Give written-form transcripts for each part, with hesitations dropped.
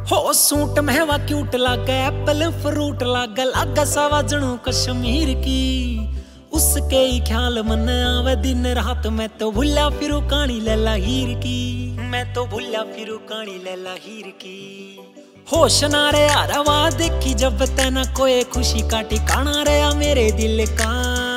हो सूट महवा क्यूट लागे एप्पल फ्रूट लागे लागे सवाजणू कश्मीर की। उसके ही ख्याल मन आवे दिन रात मैं तो भूला फिरू कहानी लैला हीर की। मैं तो भूला फिरू कहानी लैला हीर की। होश ना रे आरवा देखी जब तेना कोई खुशी का ठिकाना रहा मेरे दिल का।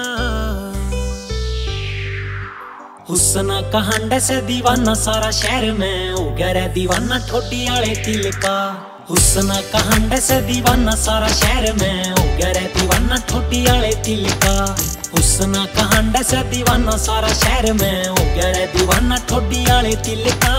हुस्ना कहांडे से दीवाना सारा शहर में हो गया रे दीवाना ठोडी आले दिल का। हुस्ना कहांडे से दीवाना सारा शहर में हो गया रे दीवाना ठोडी आले दिल का। हुस्ना कहांडे से दीवाना सारा शहर में हो गया रे दीवाना ठोडी आले दिल का।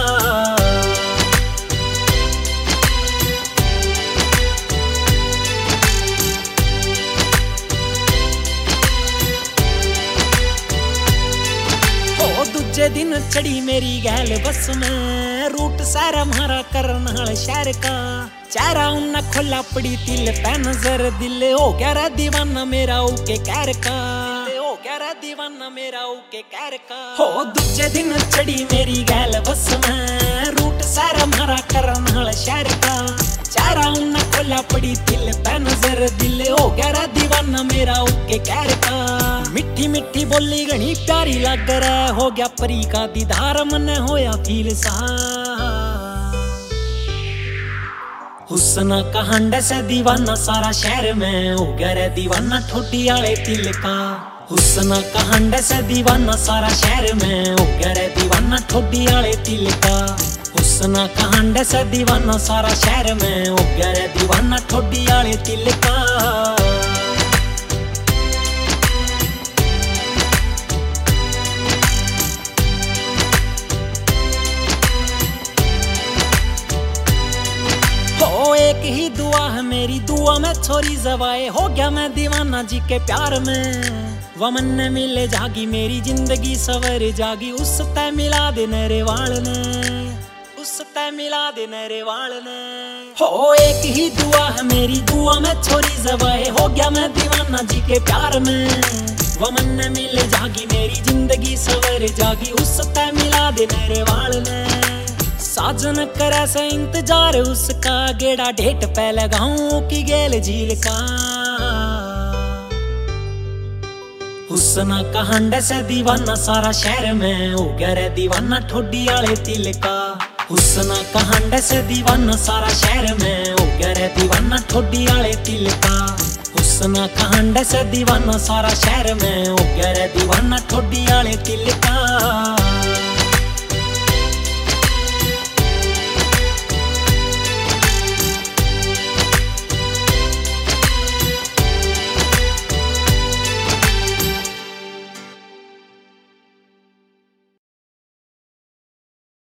दूजे दिन चढ़ी मेरी गैल बस में रूट सारा मारा करनाल शहर का। चेहरा उन्ना खोला पड़ी तिल पे नजर दिल हो गया रे दीवाना मेरा उके कहर का। हो गया रे दीवाना मेरा उके कहर का। हो दूजे दिन चढ़ी मेरी गैल बस में रूट सारा मारा करनाल शहर का। चेहरा उन्ना खोला पड़ी तिल पे नजर दिल हो गया रे दीवाना मेरा उके कहर का। मिठी मिठी बोली घनी प्यारी लग रहा हो गया परी का दीदार मन होया फील सा। हुस्ना कहांडे से दीवाना सारा शहर में हो गया रे दीवाना ठोडी आले दिल का। हुस्ना कहांडे से दीवाना सारा शहर में हो गया रे दीवाना ठोडी आले दिल का। हुस्ना कहांडे से दीवाना सारा शहर में हो गया रे दीवाना ठोडी आले दिल का। एक ही दुआ है मेरी दुआ में छोरी जवाए हो गया मैं दीवाना जी के प्यार में। वमन ने मिले जागी मेरी जिंदगी सवर जागी उस तय मिला दे नरे वाल ने। उस तय मिला दे नरे वाल ने। हो एक ही दुआ है मेरी दुआ में छोरी जवाए हो गया मैं दीवाना जी के प्यार में। वमन ने मिले जागी मेरी जिंदगी सवर जागी उस तय मिला दे नरे वाल ने। साजन करे से इंतजार उसका गेड़ा ढेट पे लगाऊं की गेल झील का। हुस्ना कहांडे से दीवाना सारा शहर में हो गया रे दीवाना ठोडी आले दिल का। हुस्ना कहांडे से दीवाना सारा शहर में हो गया रे दीवाना ठोडी आले दिल का। हुस्ना कहांडे से दीवाना सारा शहर में हो गया रे दीवाना ठोडी आले दिल का।